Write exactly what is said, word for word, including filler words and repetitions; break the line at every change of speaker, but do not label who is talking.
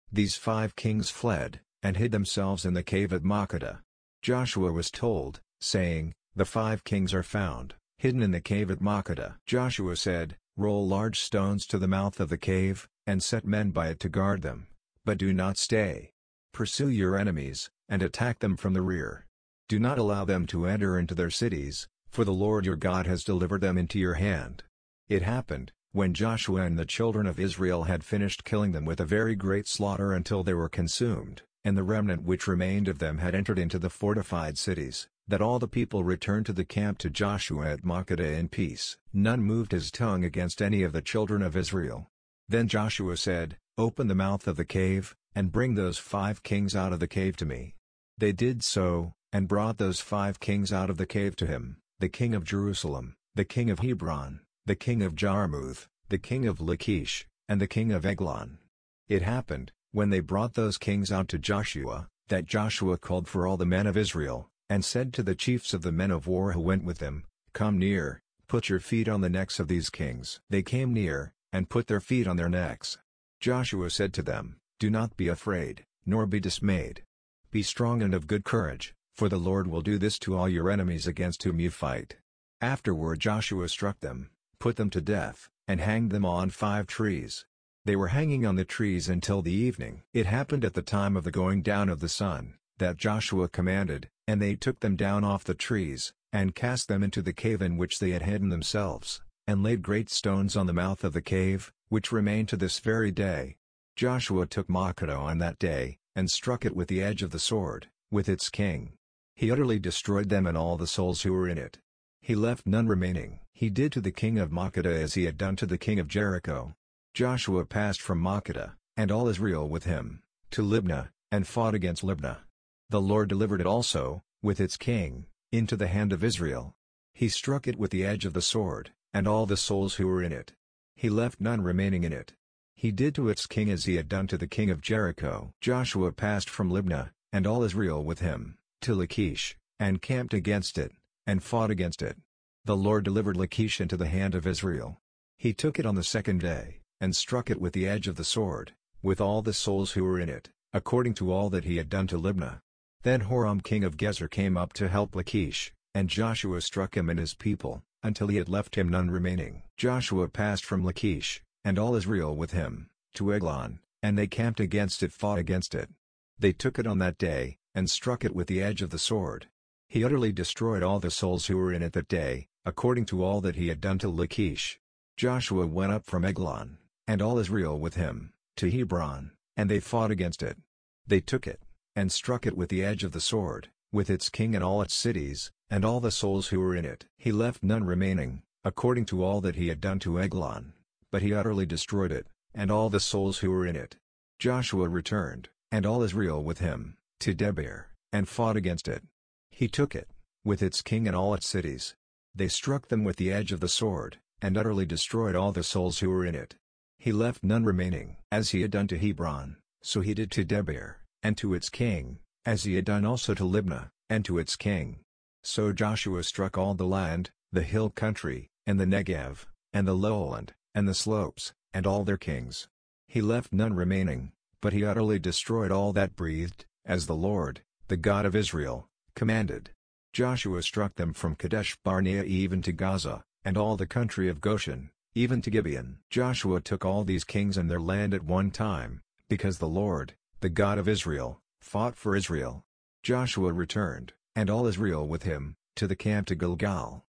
These five kings fled, and hid themselves in the cave at Makkedah. Joshua was told, saying, "The five kings are found, hidden in the cave at Makkedah." Joshua said, "Roll large stones to the mouth of the cave, and set men by it to guard them. But do not stay. Pursue your enemies, and attack them from the rear. Do not allow them to enter into their cities, for the Lord your God has delivered them into your hand." It happened, when Joshua and the children of Israel had finished killing them with a very great slaughter until they were consumed, and the remnant which remained of them had entered into the fortified cities, that all the people returned to the camp to Joshua at Makkedah in peace. None moved his tongue against any of the children of Israel. Then Joshua said, "Open the mouth of the cave, and bring those five kings out of the cave to me." They did so, and brought those five kings out of the cave to him, the king of Jerusalem, the king of Hebron, the king of Jarmuth, the king of Lachish, and the king of Eglon. It happened, when they brought those kings out to Joshua, that Joshua called for all the men of Israel, and said to the chiefs of the men of war who went with him, "Come near, put your feet on the necks of these kings." They came near, and put their feet on their necks. Joshua said to them, "Do not be afraid, nor be dismayed. Be strong and of good courage, for the Lord will do this to all your enemies against whom you fight." Afterward Joshua struck them, put them to death, and hanged them on five trees. They were hanging on the trees until the evening. It happened at the time of the going down of the sun, that Joshua commanded, and they took them down off the trees, and cast them into the cave in which they had hidden themselves, and laid great stones on the mouth of the cave, which remain to this very day. Joshua took Makkedah on that day, and struck it with the edge of the sword, with its king. He utterly destroyed them and all the souls who were in it. He left none remaining. He did to the king of Makkedah as he had done to the king of Jericho. Joshua passed from Makkedah, and all Israel with him, to Libnah, and fought against Libnah. The Lord delivered it also, with its king, into the hand of Israel. He struck it with the edge of the sword, and all the souls who were in it. He left none remaining in it. He did to its king as he had done to the king of Jericho. Joshua passed from Libnah, and all Israel with him, to Lachish, and camped against it, and fought against it. The Lord delivered Lachish into the hand of Israel. He took it on the second day, and struck it with the edge of the sword, with all the souls who were in it, according to all that he had done to Libnah. Then Horam king of Gezer came up to help Lachish, and Joshua struck him and his people, until he had left him none remaining. Joshua passed from Lachish, and all Israel with him, to Eglon, and they camped against it fought against it. They took it on that day, and struck it with the edge of the sword. He utterly destroyed all the souls who were in it that day, according to all that he had done to Lachish. Joshua went up from Eglon, and all Israel with him, to Hebron, and they fought against it. They took it, and struck it with the edge of the sword, with its king and all its cities, and all the souls who were in it. He left none remaining, according to all that he had done to Eglon, but he utterly destroyed it, and all the souls who were in it. Joshua returned, and all Israel with him, to Debir, and fought against it. He took it, with its king and all its cities. They struck them with the edge of the sword, and utterly destroyed all the souls who were in it. He left none remaining. As he had done to Hebron, so he did to Debir, and to its king, as he had done also to Libnah, and to its king. So Joshua struck all the land, the hill country, and the Negev, and the lowland, and the slopes, and all their kings. He left none remaining, but he utterly destroyed all that breathed, as the Lord, the God of Israel, commanded. Joshua struck them from Kadesh Barnea even to Gaza, and all the country of Goshen, even to Gibeon. Joshua took all these kings and their land at one time, because the Lord, the God of Israel, fought for Israel. Joshua returned, and all Israel with him, to the camp to Gilgal.